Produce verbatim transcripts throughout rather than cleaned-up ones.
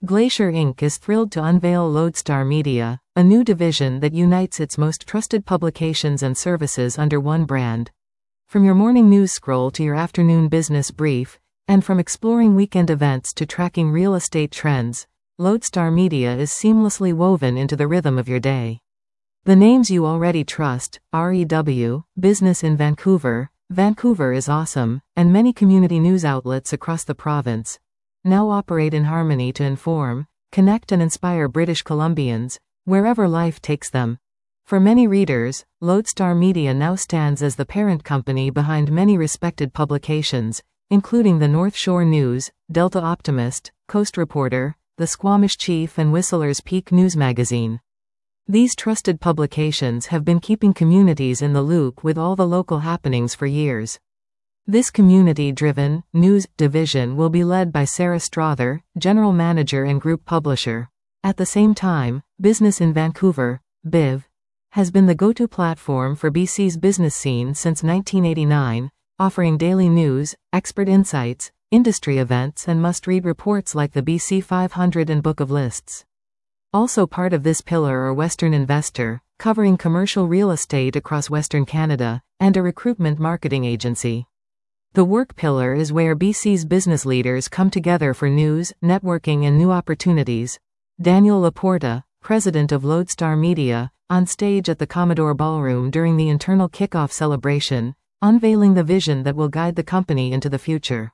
Glacier Incorporated is thrilled to unveil Lodestar Media, a new division that unites its most trusted publications and services under one brand. From your morning news scroll to your afternoon business brief, and from exploring weekend events to tracking real estate trends, Lodestar Media is seamlessly woven into the rhythm of your day. The names you already trust, R E W, Business in Vancouver, Vancouver is Awesome, and many community news outlets across the province, now operate in harmony to inform, connect and inspire British Columbians, wherever life takes them. For many readers, Lodestar Media now stands as the parent company behind many respected publications, including the North Shore News, Delta Optimist, Coast Reporter, the Squamish Chief and Whistler's Peak News Magazine. These trusted publications have been keeping communities in the loop with all the local happenings for years. This community-driven news division will be led by Sarah Strother, General Manager and Group Publisher. At the same time, Business in Vancouver, B I V, has been the go-to platform for B C's business scene since nineteen eighty-nine, offering daily news, expert insights, industry events and must-read reports like the B C five hundred and Book of Lists. Also part of this pillar are Western Investor, covering commercial real estate across Western Canada, and a recruitment marketing agency. The Work pillar is where B C's business leaders come together for news, networking and new opportunities. Daniel Laporta, president of Lodestar Media, on stage at the Commodore Ballroom during the internal kickoff celebration, unveiling the vision that will guide the company into the future.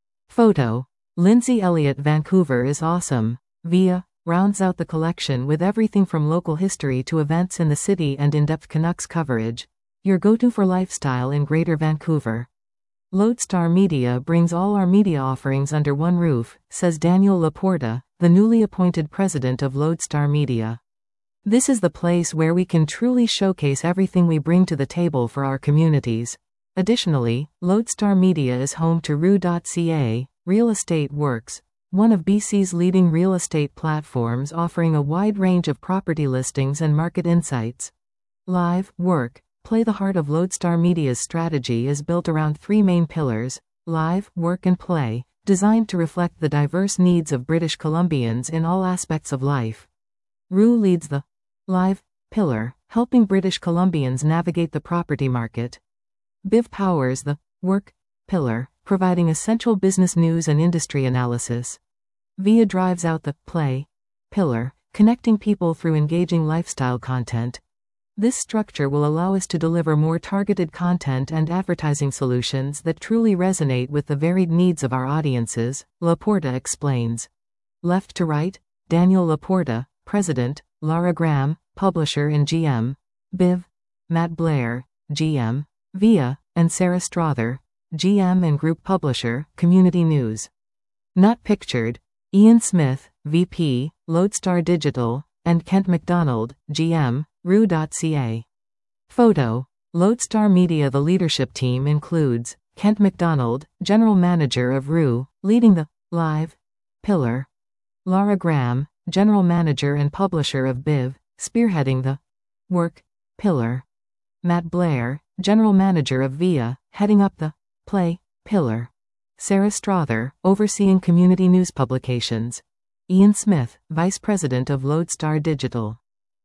Photo. Lindsay Elliott. Vancouver is Awesome. Via rounds out the collection with everything from local history to events in the city and in-depth Canucks coverage. Your go-to for lifestyle in Greater Vancouver. Lodestar Media brings all our media offerings under one roof, says Daniel Laporta, the newly appointed president of Lodestar Media. This is the place where we can truly showcase everything we bring to the table for our communities. Additionally, Lodestar Media is home to R U dot C A, Real Estate Works, one of B C's leading real estate platforms offering a wide range of property listings and market insights. Live, Work, Play. The heart of Lodestar Media's strategy is built around three main pillars: live, work and play, designed to reflect the diverse needs of British Columbians in all aspects of life. R U leads the live pillar, helping British Columbians navigate the property market. B I V powers the work pillar, providing essential business news and industry analysis. Via drives out the play pillar, connecting people through engaging lifestyle content. This structure will allow us to deliver more targeted content and advertising solutions that truly resonate with the varied needs of our audiences, Laporta explains. Left to right, Daniel Laporta, President, Laura Graham, Publisher and G M, B I V, Matt Blair, G M, Via, and Sarah Strother, G M and Group Publisher, Community News. Not pictured, Ian Smith, V P, Lodestar Digital, and Kent McDonald, G M, R U dot C A. Photo. Lodestar Media. The leadership team includes Kent McDonald, General Manager of R U, leading the live pillar. Laura Graham, General Manager and Publisher of B I V, spearheading the work pillar. Matt Blair, General Manager of Via, heading up the play pillar. Sarah Strother, overseeing community news publications. Ian Smith, Vice President of Lodestar Digital.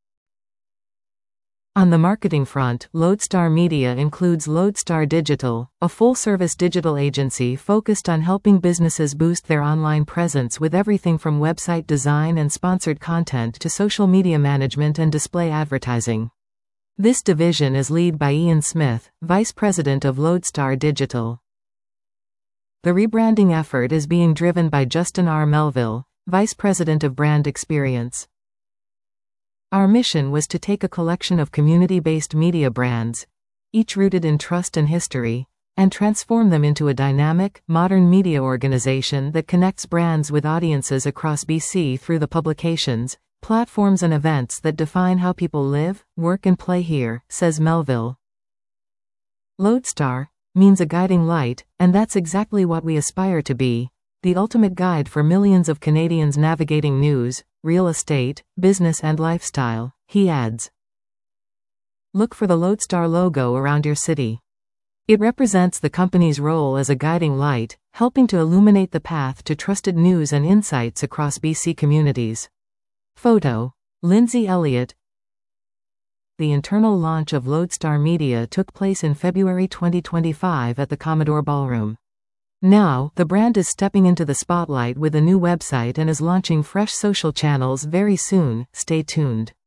On the marketing front, Lodestar Media includes Lodestar Digital, a full-service digital agency focused on helping businesses boost their online presence with everything from website design and sponsored content to social media management and display advertising. This division is led by Ian Smith, Vice President of Lodestar Digital. The rebranding effort is being driven by Justin R. Melville, Vice President of Brand Experience. Our mission was to take a collection of community-based media brands, each rooted in trust and history, and transform them into a dynamic, modern media organization that connects brands with audiences across B C through the publications, platforms and events that define how people live, work and play here, says Melville. Lodestar means a guiding light, and that's exactly what we aspire to be, the ultimate guide for millions of Canadians navigating news, real estate, business and lifestyle, he adds. Look for the Lodestar logo around your city. It represents the company's role as a guiding light, helping to illuminate the path to trusted news and insights across B C communities. Photo: Lindsay Elliott. The internal launch of Lodestar Media took place in February twenty twenty-five at the Commodore Ballroom. Now, the brand is stepping into the spotlight with a new website and is launching fresh social channels very soon. Stay tuned.